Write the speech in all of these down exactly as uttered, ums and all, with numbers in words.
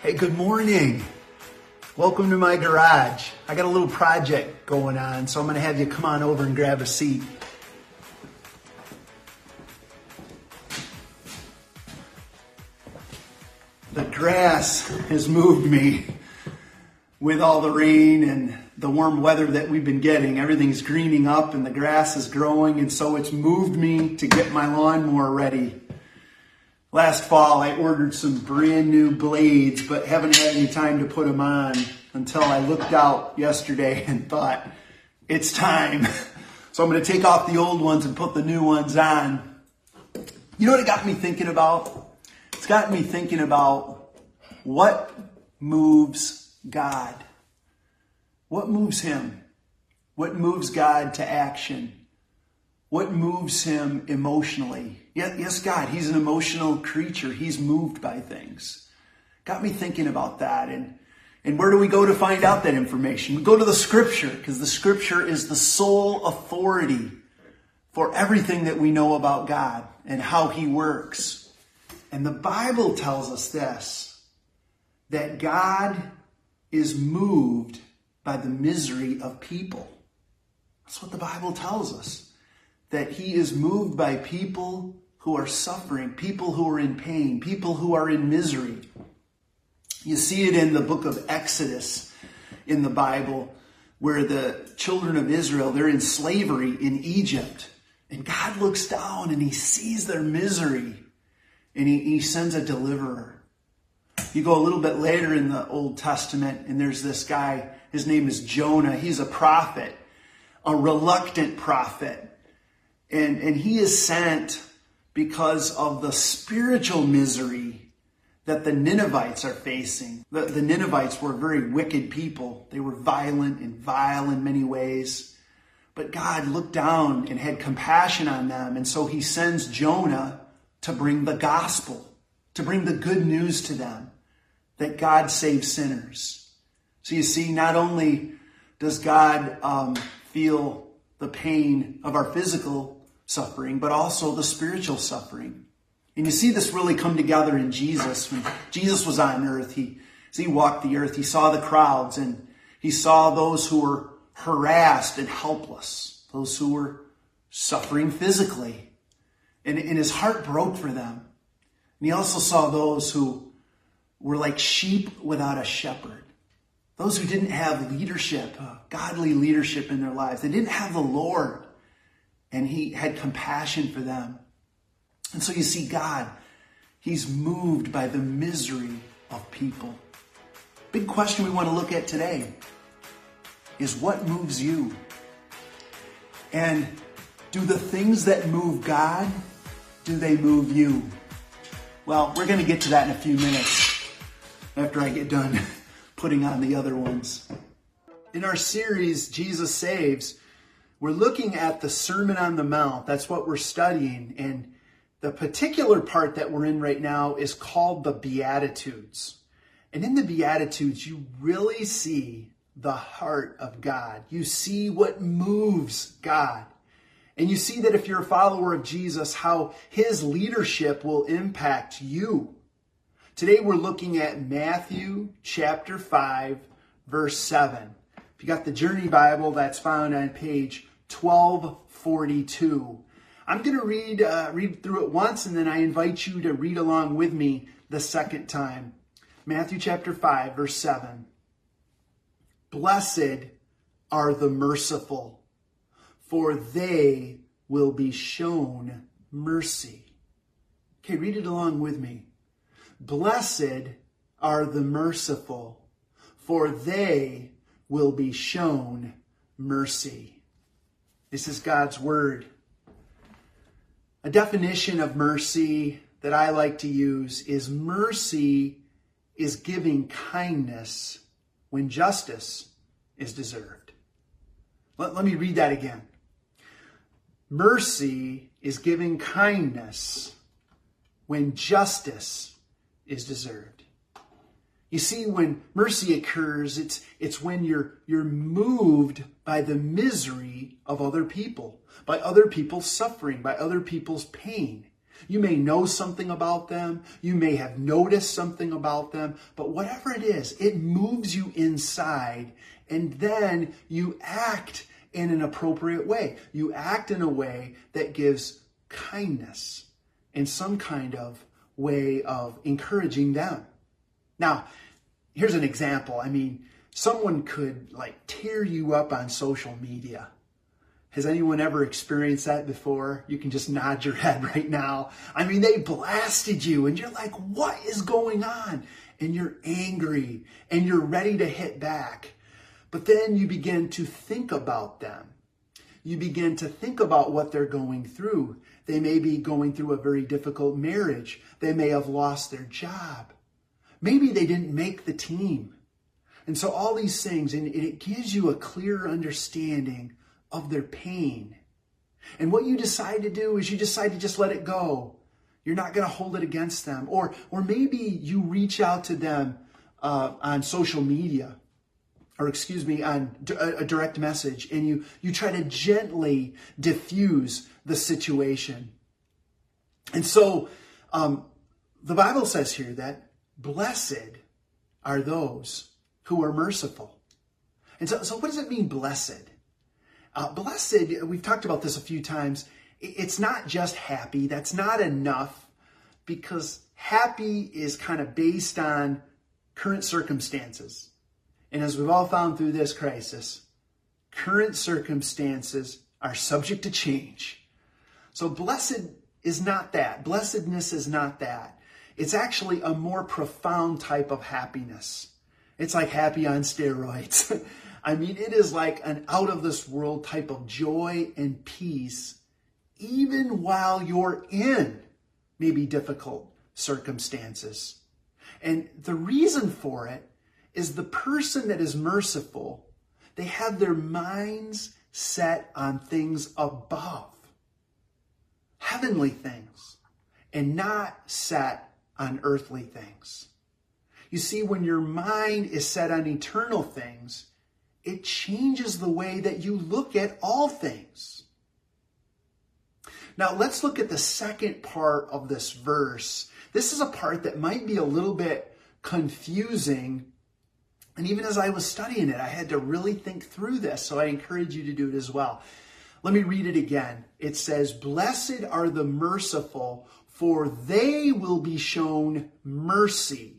Hey, good morning. Welcome to my garage. I got a little project going on, so I'm going to have you come on over and grab a seat. The grass has moved me with all the rain and the warm weather that we've been getting. Everything's greening up and the grass is growing, and so it's moved me to get my lawnmower ready. Last fall, I ordered some brand new blades, but haven't had any time to put them on until I looked out yesterday and thought, it's time. So I'm going to take off the old ones and put the new ones on. You know what it got me thinking about? It's got me thinking about what moves God. What moves him? What moves God to action? What moves him emotionally? Yes, God, he's an emotional creature. He's moved by things. Got me thinking about that. And, and where do we go to find out that information? We go to the scripture, because the scripture is the sole authority for everything that we know about God and how he works. And the Bible tells us this, that God is moved by the misery of people. That's what the Bible tells us. That he is moved by people who are suffering, people who are in pain, people who are in misery. You see it in the book of Exodus in the Bible, where the children of Israel, they're in slavery in Egypt. And God looks down and he sees their misery and he, he sends a deliverer. You go a little bit later in the Old Testament and there's this guy, his name is Jonah. He's a prophet, a reluctant prophet. And, and he is sent because of the spiritual misery that the Ninevites are facing. The, the Ninevites were very wicked people. They were violent and vile in many ways. But God looked down and had compassion on them. And so he sends Jonah to bring the gospel, to bring the good news to them, that God saves sinners. So you see, not only does God um, feel the pain of our physical suffering, but also the spiritual suffering. And you see this really come together in Jesus. When Jesus was on earth, he, as he walked the earth, he saw the crowds and he saw those who were harassed and helpless, those who were suffering physically. And, and his heart broke for them. And he also saw those who were like sheep without a shepherd. Those who didn't have leadership, uh, godly leadership in their lives. They didn't have the Lord. And he had compassion for them. And so you see God, he's moved by the misery of people. Big question we want to look at today is what moves you? And do the things that move God, do they move you? Well, we're going to get to that in a few minutes after I get done putting on the other ones. In our series, Jesus Saves, we're looking at the Sermon on the Mount. That's what we're studying. And the particular part that we're in right now is called the Beatitudes. And in the Beatitudes, you really see the heart of God. You see what moves God. And you see that if you're a follower of Jesus, how his leadership will impact you. Today we're looking at Matthew chapter five, verse seven. If you got the Journey Bible, that's found on page twelve forty-two. I'm going to read uh, read through it once, and then I invite you to read along with me the second time. Matthew chapter five, verse seven. Blessed are the merciful, for they will be shown mercy. Okay, read it along with me. Blessed are the merciful, for they will be shown mercy. This is God's word. A definition of mercy that I like to use is mercy is giving kindness when justice is deserved. Let, let me read that again. Mercy is giving kindness when justice is deserved. You see, when mercy occurs, it's it's when you're you're moved by the misery of other people, by other people's suffering, by other people's pain. You may know something about them. You may have noticed something about them. But whatever it is, it moves you inside. And then you act in an appropriate way. You act in a way that gives kindness and some kind of way of encouraging them. Now, here's an example. I mean, someone could like tear you up on social media. Has anyone ever experienced that before? You can just nod your head right now. I mean, they blasted you and you're like, what is going on? And you're angry and you're ready to hit back. But then you begin to think about them. You begin to think about what they're going through. They may be going through a very difficult marriage. They may have lost their job. Maybe they didn't make the team. And so all these things, and it gives you a clear understanding of their pain. And what you decide to do is you decide to just let it go. You're not going to hold it against them. Or, or maybe you reach out to them uh, on social media, or excuse me, on a direct message, and you, you try to gently diffuse the situation. And so um, the Bible says here that blessed are those who are merciful. And so, so what does it mean, blessed? Uh, blessed, we've talked about this a few times. It's not just happy. That's not enough, because happy is kind of based on current circumstances. And as we've all found through this crisis, current circumstances are subject to change. So blessed is not that. Blessedness is not that. It's actually a more profound type of happiness. It's like happy on steroids. I mean, it is like an out of this world type of joy and peace, even while you're in maybe difficult circumstances. And the reason for it is the person that is merciful, they have their minds set on things above, heavenly things, and not set on earthly things. You see, when your mind is set on eternal things, it changes the way that you look at all things. Now, let's look at the second part of this verse. This is a part that might be a little bit confusing. And even as I was studying it, I had to really think through this. So I encourage you to do it as well. Let me read it again. It says, "Blessed are the merciful, for they will be shown mercy."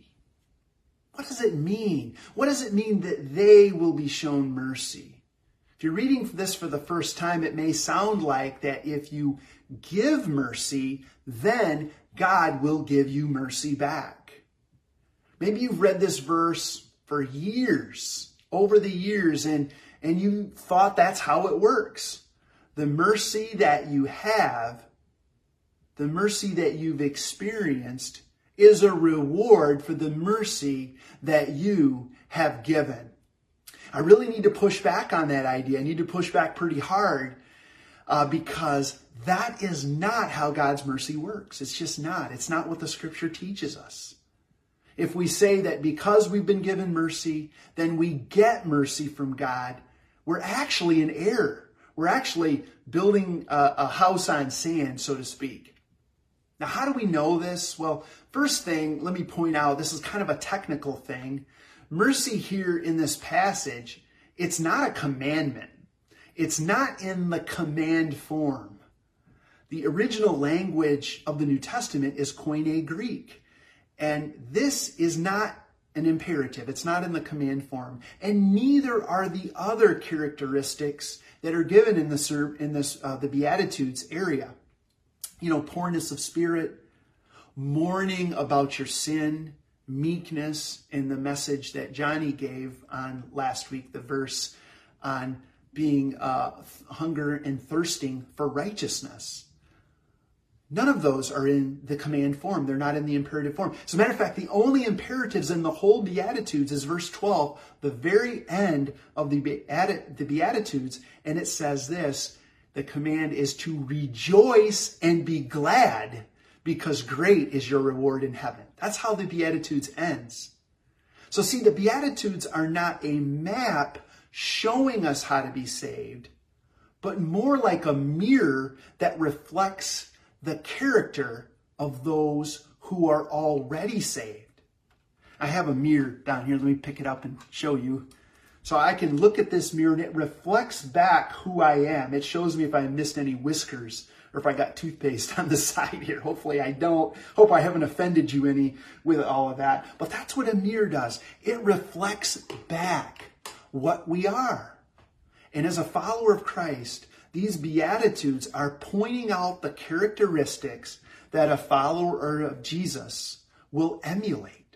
What does it mean? What does it mean that they will be shown mercy? If you're reading this for the first time, it may sound like that if you give mercy, then God will give you mercy back. Maybe you've read this verse for years, over the years, and, and you thought that's how it works. The mercy that you have, the mercy that you've experienced, is a reward for the mercy that you have given. I really need to push back on that idea. I need to push back pretty hard uh, because that is not how God's mercy works. It's just not. It's not what the scripture teaches us. If we say that because we've been given mercy, then we get mercy from God, we're actually in error. We're actually building a, a house on sand, so to speak. Now, how do we know this? Well, first thing, let me point out, this is kind of a technical thing. Mercy here in this passage, it's not a commandment. It's not in the command form. The original language of the New Testament is Koine Greek. And this is not an imperative. It's not in the command form. And neither are the other characteristics that are given in, the, in this, uh, the Beatitudes area. You know, poorness of spirit, mourning about your sin, meekness, and the message that Johnny gave on last week, the verse on being uh, hunger and thirsting for righteousness. None of those are in the command form. They're not in the imperative form. As a matter of fact, the only imperatives in the whole Beatitudes is verse twelve, the very end of the Beatitudes, and it says this: the command is to rejoice and be glad, because great is your reward in heaven. That's how the Beatitudes ends. So see, the Beatitudes are not a map showing us how to be saved, but more like a mirror that reflects the character of those who are already saved. I have a mirror down here. Let me pick it up and show you. So I can look at this mirror and it reflects back who I am. It shows me if I missed any whiskers or if I got toothpaste on the side here. Hopefully I don't. Hope I haven't offended you any with all of that. But that's what a mirror does. It reflects back what we are. And as a follower of Christ, these Beatitudes are pointing out the characteristics that a follower of Jesus will emulate.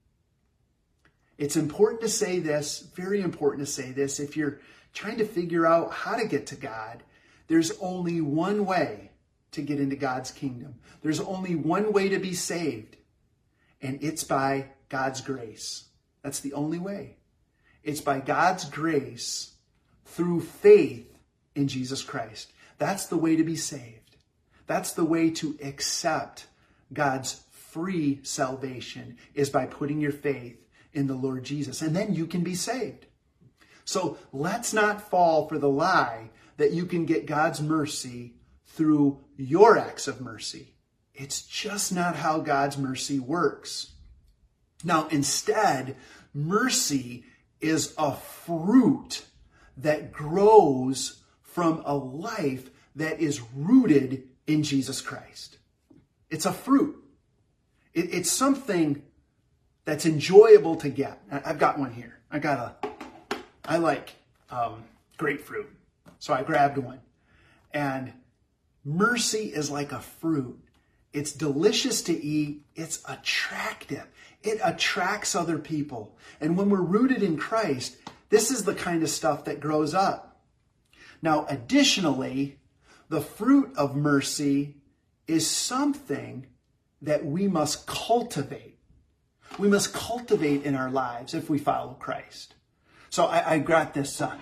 It's important to say this, very important to say this. If you're trying to figure out how to get to God, there's only one way to get into God's kingdom. There's only one way to be saved, and it's by God's grace. That's the only way. It's by God's grace through faith in Jesus Christ. That's the way to be saved. That's the way to accept God's free salvation, is by putting your faith in the Lord Jesus. And then you can be saved. So let's not fall for the lie that you can get God's mercy through your acts of mercy. It's just not how God's mercy works. Now, instead, mercy is a fruit that grows from a life that is rooted in Jesus Christ. It's a fruit. It, it's something that's enjoyable to get. I've got one here. I got a, I like um, grapefruit. So I grabbed one. And mercy is like a fruit. It's delicious to eat. It's attractive. It attracts other people. And when we're rooted in Christ, this is the kind of stuff that grows up. Now, additionally, the fruit of mercy is something that we must cultivate. We must cultivate in our lives if we follow Christ. So I, I got this, uh,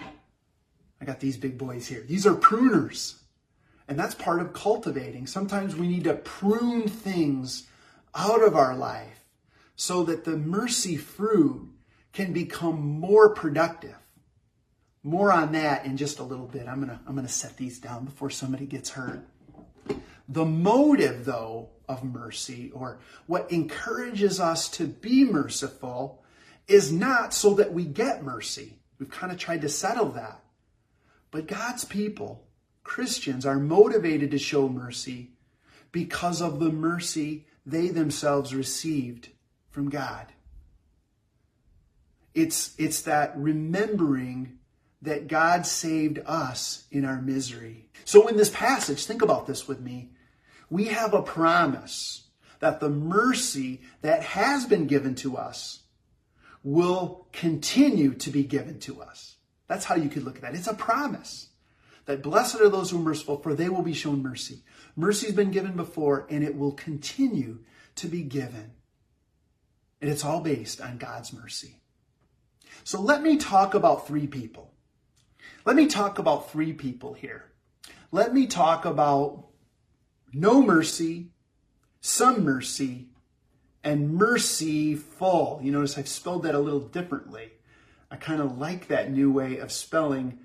I got these big boys here. These are pruners. And that's part of cultivating. Sometimes we need to prune things out of our life so that the mercy fruit can become more productive. More on that in just a little bit. I'm gonna, I'm gonna set these down before somebody gets hurt. The motive, though, of mercy, or what encourages us to be merciful, is not so that we get mercy. We've kind of tried to settle that. But God's people, Christians, are motivated to show mercy because of the mercy they themselves received from God. It's, it's that remembering that God saved us in our misery. So in this passage, think about this with me. We have a promise that the mercy that has been given to us will continue to be given to us. That's how you could look at that. It's a promise that blessed are those who are merciful, for they will be shown mercy. Mercy's been given before, and it will continue to be given. And it's all based on God's mercy. So let me talk about three people. Let me talk about three people here. Let me talk about no mercy, some mercy, and merciful. You notice I've spelled that a little differently. I kind of like that new way of spelling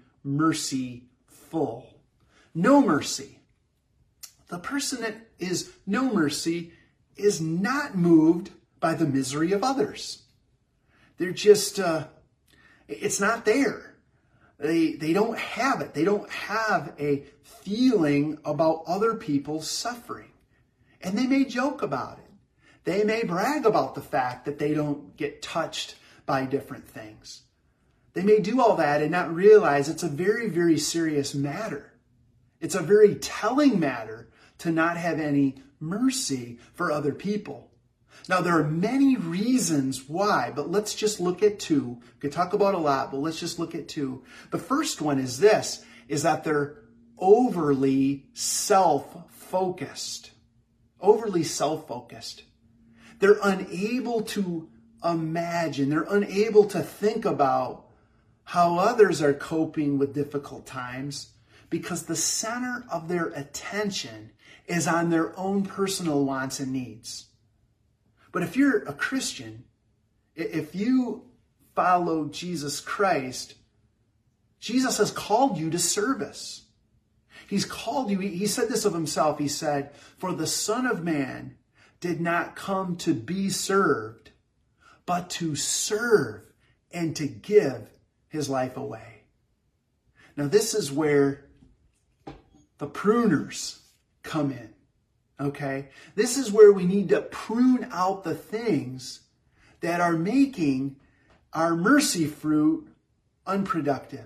merciful. No mercy. The person that is no mercy is not moved by the misery of others. They're just, uh, it's not there. They, they don't have it. They don't have a feeling about other people's suffering. And they may joke about it. They may brag about the fact that they don't get touched by different things. They may do all that and not realize it's a very, very serious matter. It's a very telling matter to not have any mercy for other people. Now, there are many reasons why, but let's just look at two. We could talk about a lot, but let's just look at two. The first one is this, is that they're overly self-focused. Overly self-focused. They're unable to imagine, they're unable to think about how others are coping with difficult times because the center of their attention is on their own personal wants and needs. But if you're a Christian, if you follow Jesus Christ, Jesus has called you to service. He's called you. He said this of himself. He said, for the Son of Man did not come to be served, but to serve and to give his life away. Now, this is where the pruners come in, okay? This is where we need to prune out the things that are making our mercy fruit unproductive.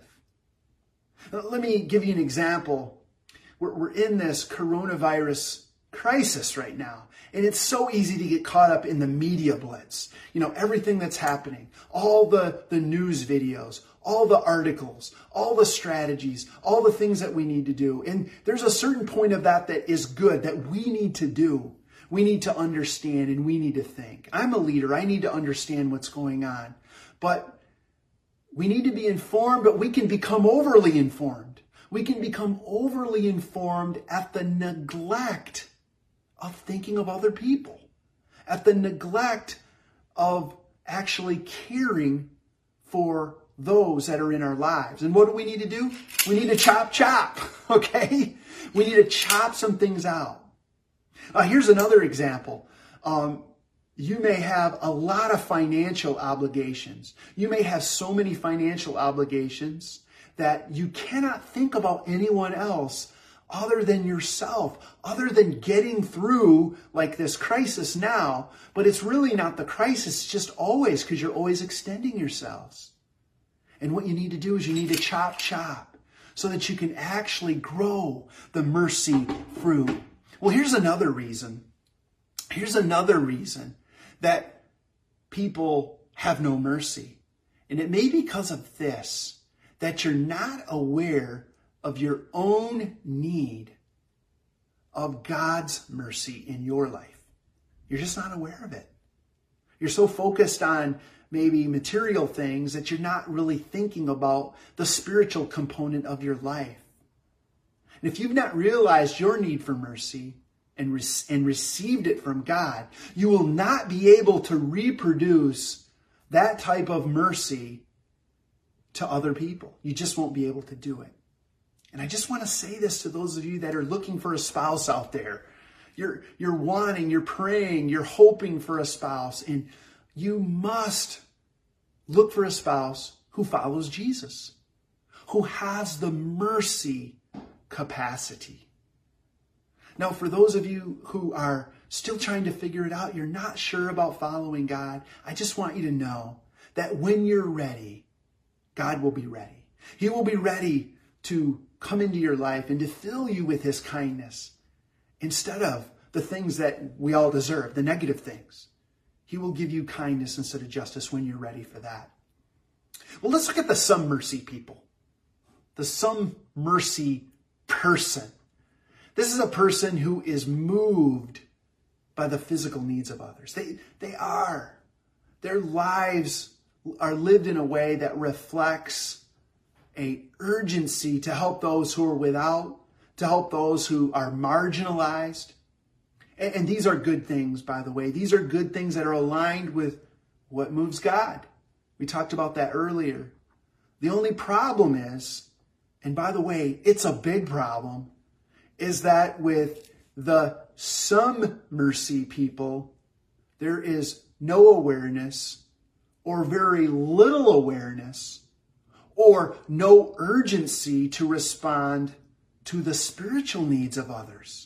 Let me give you an example. We're, we're in this coronavirus crisis right now, and it's so easy to get caught up in the media blitz. You know, everything that's happening, all the, the news videos, all the articles, all the strategies, all the things that we need to do. And there's a certain point of that that is good, that we need to do. We need to understand and we need to think. I'm a leader. I need to understand what's going on. But we need to be informed, but we can become overly informed. We can become overly informed at the neglect of thinking of other people, at the neglect of actually caring for those that are in our lives. And what do we need to do? We need to chop chop, okay? We need to chop some things out. Uh, here's another example. Um, you may have a lot of financial obligations. You may have so many financial obligations that you cannot think about anyone else other than yourself, other than getting through like this crisis now. But it's really not the crisis, it's just always, because you're always extending yourselves. And what you need to do is you need to chop chop so that you can actually grow the mercy fruit. Well, here's another reason. Here's another reason that people have no mercy. And it may be because of this, that you're not aware of your own need of God's mercy in your life. You're just not aware of it. You're so focused on maybe material things that you're not really thinking about the spiritual component of your life. And if you've not realized your need for mercy and, re- and received it from God, you will not be able to reproduce that type of mercy to other people. You just won't be able to do it. And I just want to say this to those of you that are looking for a spouse out there. You're, you're wanting, you're praying, you're hoping for a spouse, and you must look for a spouse who follows Jesus, who has the mercy capacity. Now, for those of you who are still trying to figure it out, you're not sure about following God, I just want you to know that when you're ready, God will be ready. He will be ready to come into your life and to fill you with his kindness instead of the things that we all deserve, the negative things. He will give you kindness instead of justice when you're ready for that. Well, let's look at the some mercy people. The some mercy person. This is a person who is moved by the physical needs of others. They, they are. Their lives are lived in a way that reflects a urgency to help those who are without, to help those who are marginalized. And, and these are good things, by the way. These are good things that are aligned with what moves God. We talked about that earlier. The only problem is, and by the way, it's a big problem, is that with the some mercy people, there is no awareness or very little awareness or no urgency to respond to the spiritual needs of others.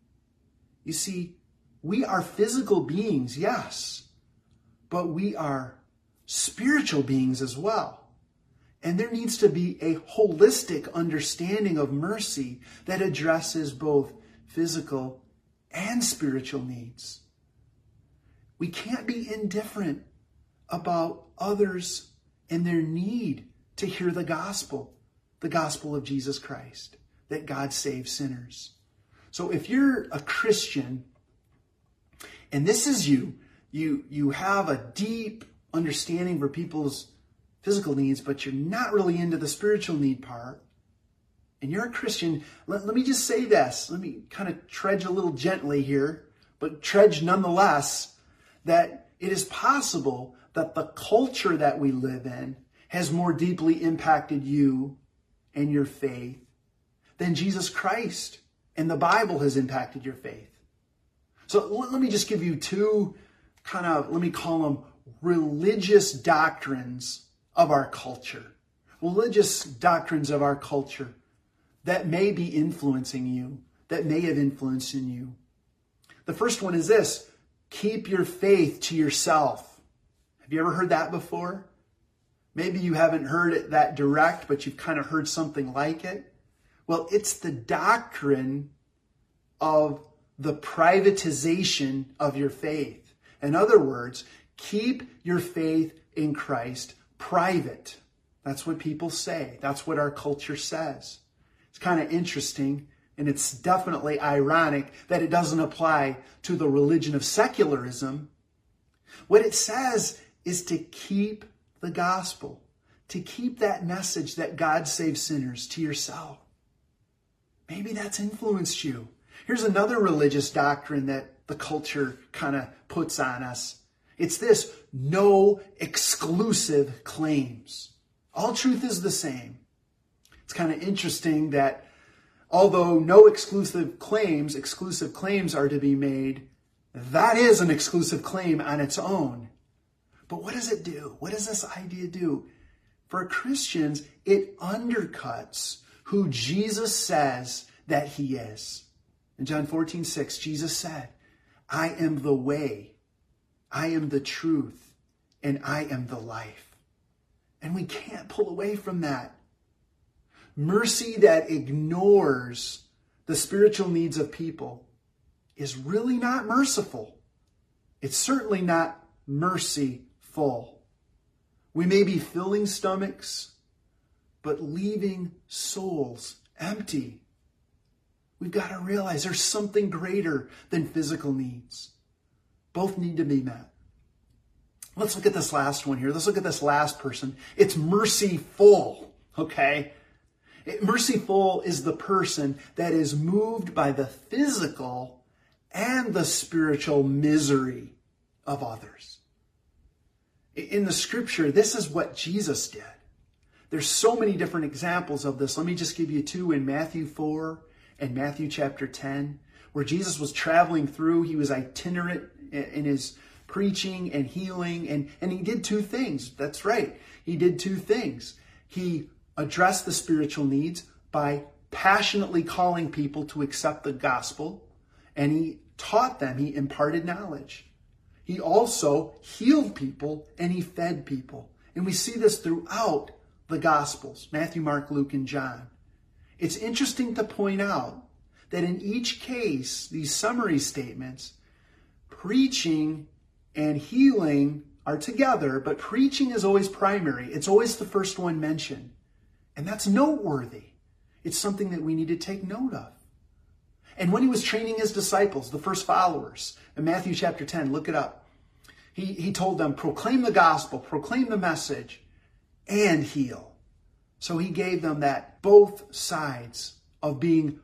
You see, we are physical beings, yes, but we are spiritual beings as well. And there needs to be a holistic understanding of mercy that addresses both physical and spiritual needs. We can't be indifferent about others and their need to hear the gospel, the gospel of Jesus Christ, that God saves sinners. So if you're a Christian, and this is you, you, you have a deep understanding for people's physical needs, but you're not really into the spiritual need part, and you're a Christian, let, let me just say this. Let me kind of trudge a little gently here, but trudge nonetheless, that it is possible that the culture that we live in has more deeply impacted you and your faith than Jesus Christ and the Bible has impacted your faith. So let me just give you two kind of, let me call them religious doctrines of our culture. Religious doctrines of our culture that may be influencing you, that may have influenced in you. The first one is this: keep your faith to yourself. Have you ever heard that before? Maybe you haven't heard it that direct, but you've kind of heard something like it. Well, it's the doctrine of the privatization of your faith. In other words, keep your faith in Christ private. That's what people say. That's what our culture says. It's kind of interesting, and it's definitely ironic that it doesn't apply to the religion of secularism. What it says is to keep the gospel, to keep that message that God saves sinners to yourself. Maybe that's influenced you. Here's another religious doctrine that the culture kind of puts on us. It's this: no exclusive claims. All truth is the same. It's kind of interesting that although no exclusive claims, exclusive claims are to be made, that is an exclusive claim on its own. But what does it do? What does this idea do? For Christians, it undercuts who Jesus says that he is. In John fourteen six, Jesus said, I am the way, I am the truth, and I am the life. And we can't pull away from that. Mercy that ignores the spiritual needs of people is really not merciful. It's certainly not mercyful. We may be filling stomachs, but leaving souls empty. We've got to realize there's something greater than physical needs. Both need to be met. Let's look at this last one here. Let's look at this last person. It's merciful, okay? Merciful is the person that is moved by the physical and the spiritual misery of others. In the scripture, this is what Jesus did. There's so many different examples of this. Let me just give you two in Matthew four and Matthew chapter ten, where Jesus was traveling through. He was itinerant in his preaching and healing, and, and he did two things. That's right. He did two things. He addressed the spiritual needs by passionately calling people to accept the gospel, and he taught them, he imparted knowledge. He also healed people and he fed people. And we see this throughout the Gospels, Matthew, Mark, Luke, and John. It's interesting to point out that in each case, these summary statements, preaching and healing are together, but preaching is always primary. It's always the first one mentioned. And that's noteworthy. It's something that we need to take note of. And when he was training his disciples, the first followers, in Matthew chapter ten, look it up. He, he told them, proclaim the gospel, proclaim the message, and heal. So he gave them that both sides of being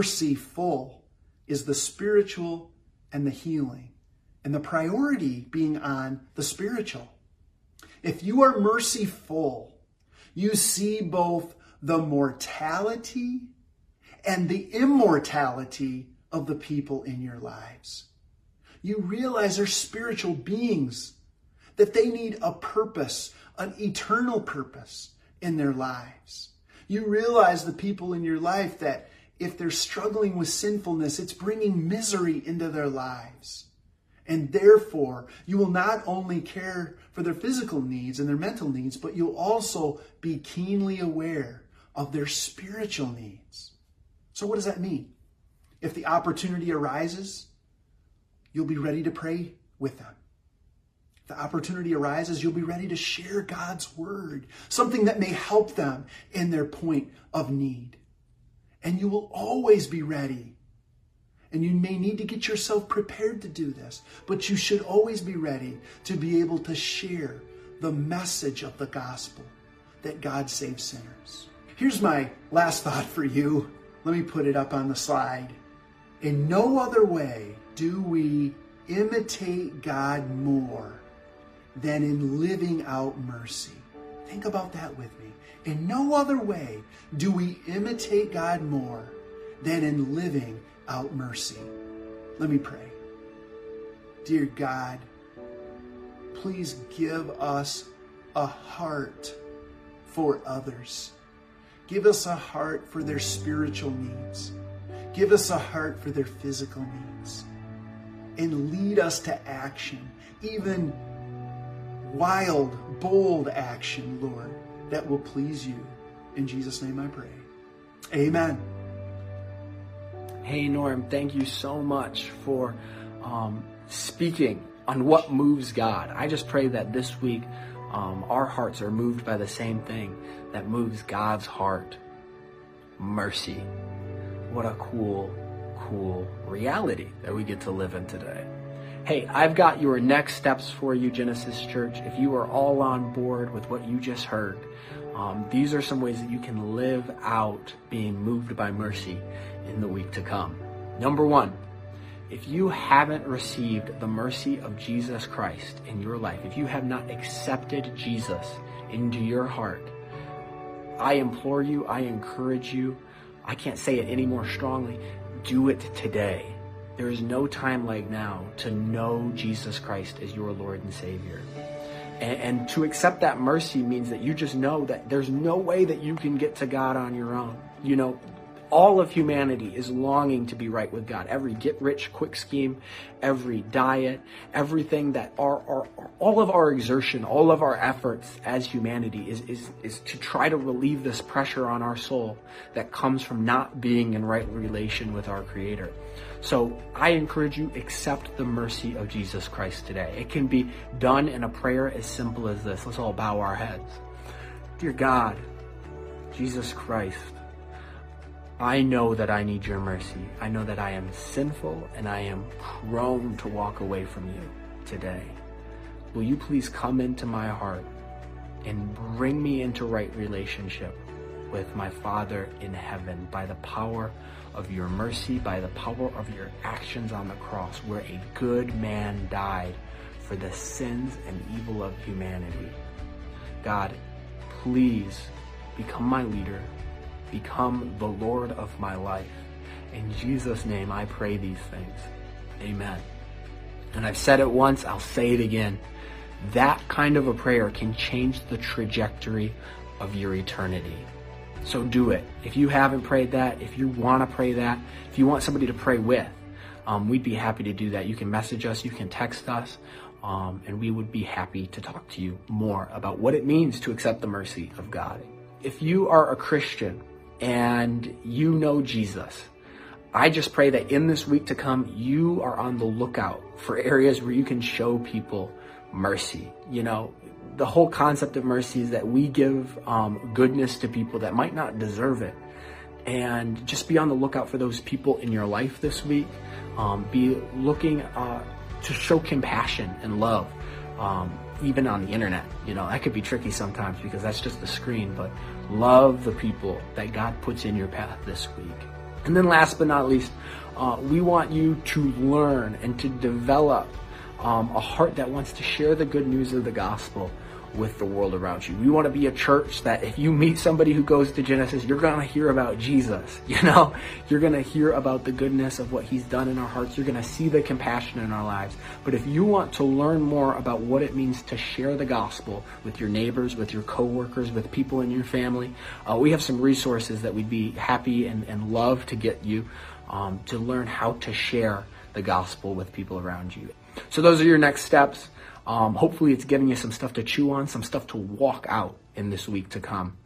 merciful is the spiritual and the healing. And the priority being on the spiritual. If you are merciful, you see both the mortality and the immortality of the people in your lives. You realize they're spiritual beings, that they need a purpose, an eternal purpose in their lives. You realize the people in your life that if they're struggling with sinfulness, it's bringing misery into their lives. And therefore, you will not only care for their physical needs and their mental needs, but you'll also be keenly aware of their spiritual needs. So what does that mean? If the opportunity arises, you'll be ready to pray with them. If the opportunity arises, you'll be ready to share God's word, something that may help them in their point of need. And you will always be ready. And you may need to get yourself prepared to do this, but you should always be ready to be able to share the message of the gospel that God saves sinners. Here's my last thought for you. Let me put it up on the slide. In no other way do we imitate God more than in living out mercy. Think about that with me. In no other way do we imitate God more than in living out mercy. Let me pray. Dear God, please give us a heart for others. Give us a heart for their spiritual needs. Give us a heart for their physical needs. And lead us to action, even wild, bold action, Lord, that will please you. In Jesus' name I pray. Amen. Hey, Norm, thank you so much for um, speaking on what moves God. I just pray that this week um, our hearts are moved by the same thing that moves God's heart. Mercy. What a cool, cool reality that we get to live in today. Hey, I've got your next steps for you, Genesis Church. If you are all on board with what you just heard, um, these are some ways that you can live out being moved by mercy in the week to come. Number one, if you haven't received the mercy of Jesus Christ in your life, if you have not accepted Jesus into your heart, I implore you, I encourage you, I can't say it any more strongly, do it today. There is no time like now to know Jesus Christ as your Lord and Savior. And, and to accept that mercy means that you just know that there's no way that you can get to God on your own. You know, all of humanity is longing to be right with God. Every get-rich-quick scheme, every diet, everything that our, our, all of our exertion, all of our efforts as humanity is, is, is to try to relieve this pressure on our soul that comes from not being in right relation with our Creator. So I encourage you, accept the mercy of Jesus Christ today. It can be done in a prayer as simple as this. Let's all bow our heads. Dear God, Jesus Christ, I know that I need your mercy. I know that I am sinful and I am prone to walk away from you today. Will you please come into my heart and bring me into right relationship with my Father in heaven by the power of your mercy, by the power of your actions on the cross, where a good man died for the sins and evil of humanity. God, please become my leader. Become the Lord of my life. In Jesus' name, I pray these things. Amen. And I've said it once, I'll say it again. That kind of a prayer can change the trajectory of your eternity. So do it. If you haven't prayed that, if you want to pray that, if you want somebody to pray with, um, we'd be happy to do that. You can message us, you can text us, um, and we would be happy to talk to you more about what it means to accept the mercy of God. If you are a Christian and you know Jesus, I just pray that in this week to come, you are on the lookout for areas where you can show people mercy. You know, the whole concept of mercy is that we give um, goodness to people that might not deserve it. And just be on the lookout for those people in your life this week. Um, be looking uh, to show compassion and love, um, even on the internet. You know, that could be tricky sometimes because that's just the screen, but love the people that God puts in your path this week. And then last but not least, uh, we want you to learn and to develop um, a heart that wants to share the good news of the gospel with the world around you. We want to be a church that if you meet somebody who goes to Genesis, you're going to hear about Jesus. You know, you're going to hear about the goodness of what he's done in our hearts. You're going to see the compassion in our lives. But if you want to learn more about what it means to share the gospel with your neighbors, with your coworkers, with people in your family, uh, we have some resources that we'd be happy and, and love to get you um, to learn how to share the gospel with people around you. So those are your next steps. Um, hopefully it's giving you some stuff to chew on, some stuff to walk out in this week to come.